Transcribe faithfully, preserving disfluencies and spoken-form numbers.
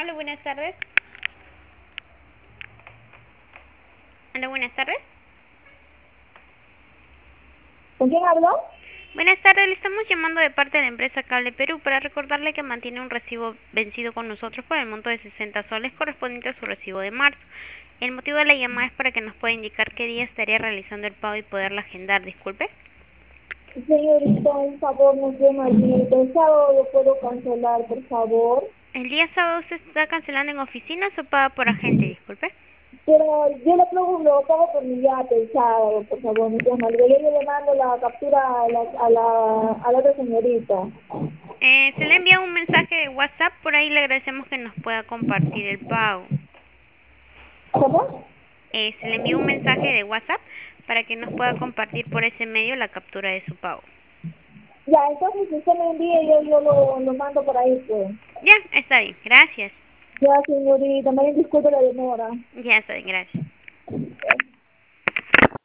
Hola, buenas tardes. Hola, buenas tardes. ¿Con quién habló? Buenas tardes, le estamos llamando de parte de la empresa Cable Perú para recordarle que mantiene un recibo vencido con nosotros por el monto de sesenta soles correspondiente a su recibo de marzo. El motivo de la llamada es para que nos pueda indicar qué día estaría realizando el pago y poderla agendar. Disculpe. Señorita, un favor, nos ve maldito. El sábado lo puedo cancelar, por favor. ¿El día sábado se está cancelando en oficinas o paga por agente? Disculpe. Pero yo le pago, lo pago por mi yate el sábado, por favor, no sea maldito. Yo le mando la captura a la, a la, a la otra señorita. Eh, se le envía un mensaje de WhatsApp, por ahí le agradecemos que nos pueda compartir el pago. ¿Cómo? Eh, se le envía un mensaje de WhatsApp para que nos pueda compartir por ese medio la captura de su pago. Ya, entonces si usted me envía, yo, yo lo, lo mando por ahí, pues. Ya, está bien, gracias. Ya, señorita, me disculpe la demora. Ya está bien, gracias.